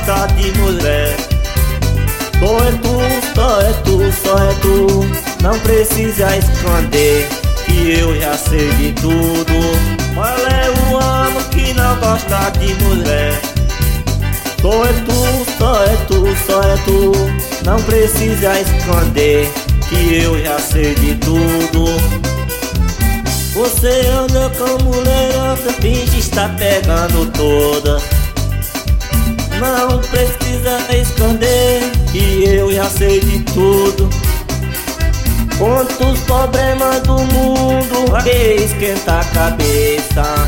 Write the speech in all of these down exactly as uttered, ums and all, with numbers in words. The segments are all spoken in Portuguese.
gosta de mulher. Só é tu, só é tu, só é tu. Não precisa esconder que eu já sei de tudo. Qual é o homem que não gosta de mulher? Só é tu, só é tu, só é tu. Não precisa esconder que eu já sei de tudo. Você anda com mulher, finge estar pegando toda. Não precisa esconder que eu já sei de tudo. Quantos problemas do mundo que esquenta a cabeça.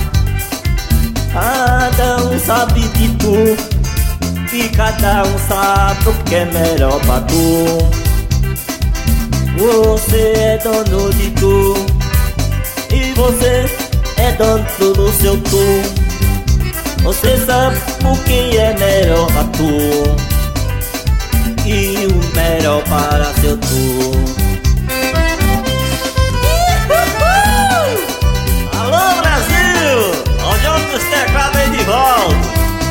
Cada um sabe de tu, e cada um sabe o que é melhor pra tu. Você é dono de tu, e você é dono do seu tu. Você sabe o que é melhor pra tu, e o melhor para seu tu. Alô Brasil, onde outros teclados aí de volta.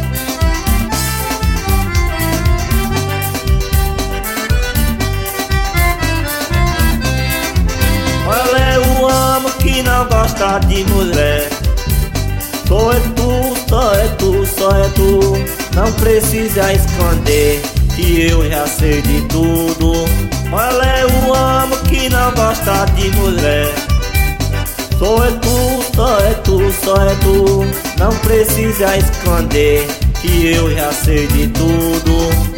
Qual é o homem que não gosta de mulher? Só é tu, só é tu, só é tu. Não precisa esconder que eu já sei de tudo. Qual é o homem que não gosta de mulher? Só é tu, só é tu, só é tu. Não precisa esconder que eu já sei de tudo.